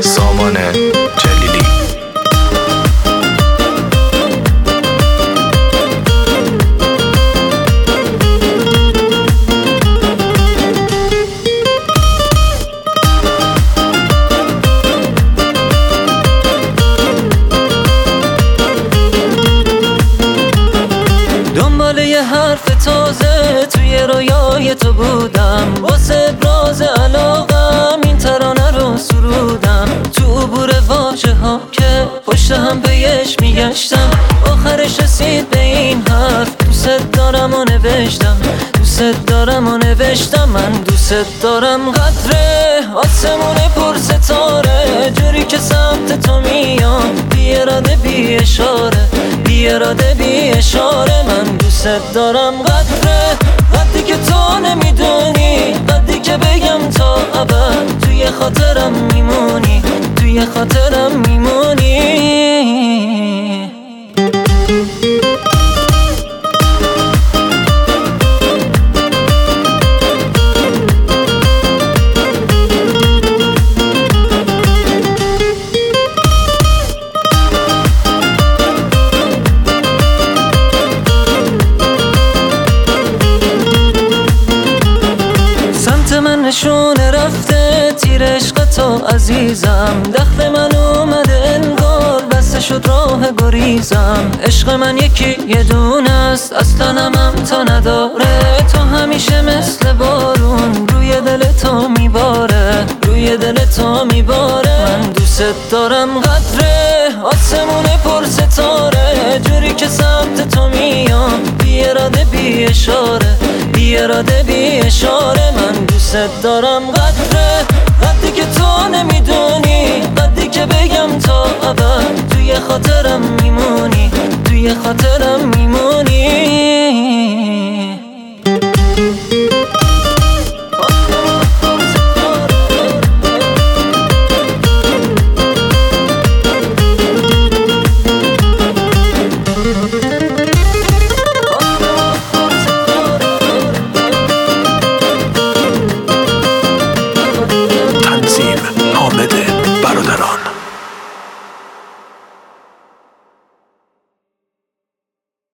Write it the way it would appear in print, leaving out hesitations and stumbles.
سامان جلیلی. دنبال یه حرف تازه توی رویای تو بودم، واسه ابراز علاقم این ترانه رو سرودم. تو عبور واژه ها که پشت هم پیش میگشتم، آخرش رسید به این حرف دوست دارم و نوشتم. دوست دارم و نوشتم، من دوست دارم. قدر آسمون پر ستاره جوری که سمت تو میام، بی اراده بی اشاره، بی اراده بی اشاره. من دوست دارم. قدری که تو نمیدونی، قدری که بگم تا ابد توی خاطرم میمونی، توی خاطرم میمونی. من نشونه رفته تیر عشق تو عزیزم، دخت من اومده انگار بسته شد راه گریزم. عشق من یکی یه دونه است، اصلا هم تا نداره. تو همیشه مثل بارون روی دل تو میباره، روی دل تو میباره. من دوست دارم. قدر آسمون پر ستاره جوری که سمت تو میام، بی اراده بی اشاره، بی اراده بی اشاره. من دوست دارم. قدری که تو نمیدونی، قدری که بگم تا ابد توی خاطرم میمونی، توی خاطرم میمونی.